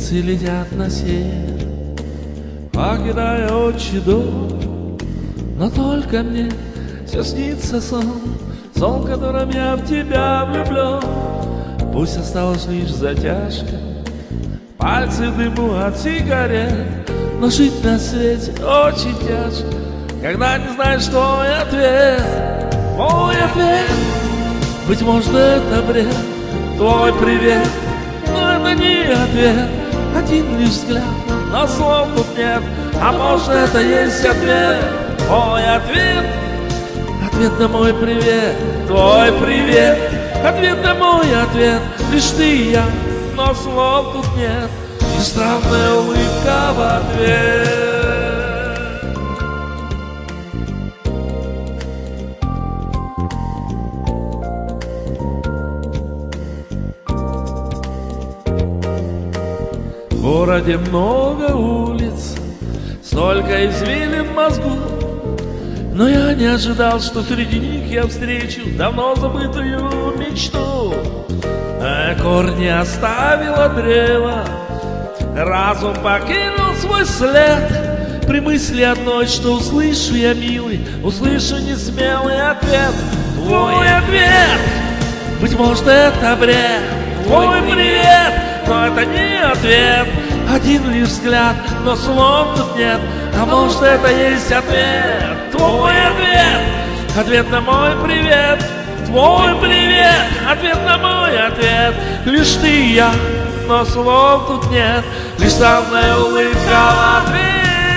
Птицы летят на север, покидая отчий дом, но только мне все снится сон, сон, в котором я в тебя влюблен. Пусть осталась лишь затяжка, пальцы в дыму от сигарет, но жить на свете очень тяжко, когда не знаешь твой ответ. Мой ответ, быть может, это бред, твой привет, но это не ответ. Один лишь взгляд, но слов тут нет, а может, это есть ответ. Мой ответ, ответ на мой привет, твой привет, ответ на мой ответ. Лишь ты и я, но слов тут нет, и странная улыбка в ответ. В городе много улиц, столько извилин в мозгу, но я не ожидал, что среди них я встречу давно забытую мечту. Корни оставило древо, разум покинул свой след. При мысли одной, что услышу я, милый, услышу несмелый ответ. Твой ответ, быть может, это бред, твой привет, но это не ответ. Один лишь взгляд, но слов тут нет, а может, это есть ответ. Твой ответ, ответ на мой привет, твой привет, ответ на мой ответ. Лишь ты и я, но слов тут нет, лишь странная улыбка в ответ.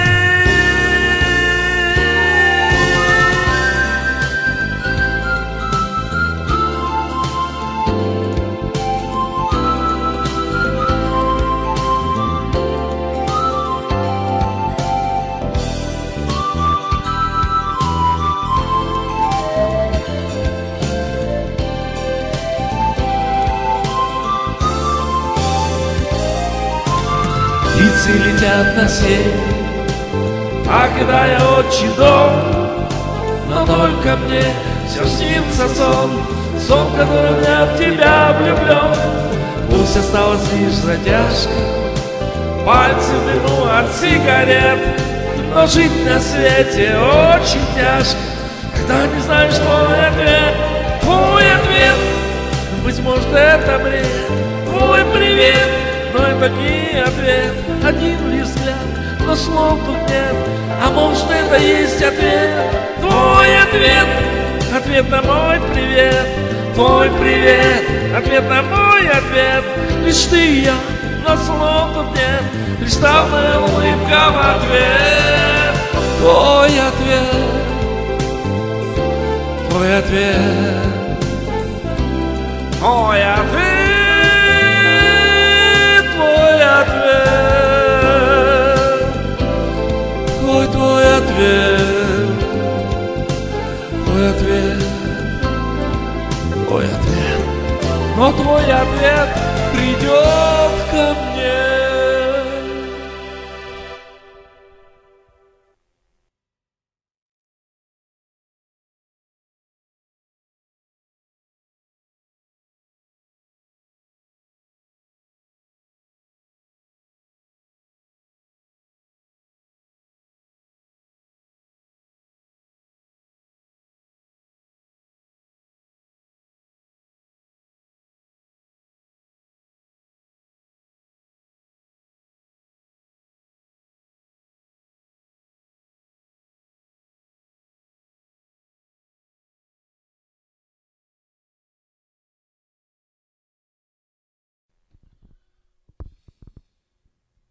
Птицы летят на север, покидая отчий дом, но только мне все снится сон, сон, в котором я в тебя влюблен. Пусть осталась лишь затяжка, пальцы в дыму от сигарет, но жить на свете очень тяжко, когда не знаешь твой ответ. Твой ответ, быть может, это бред, твой привет, но это не ответ. Один лишь взгляд, но слов тут нет, а может, это есть ответ. Твой ответ, ответ на мой привет, твой привет, ответ на мой ответ. Лишь ты и я, но слов тут нет, лишь странная улыбка в ответ. Твой ответ, твой ответ, твой ответ.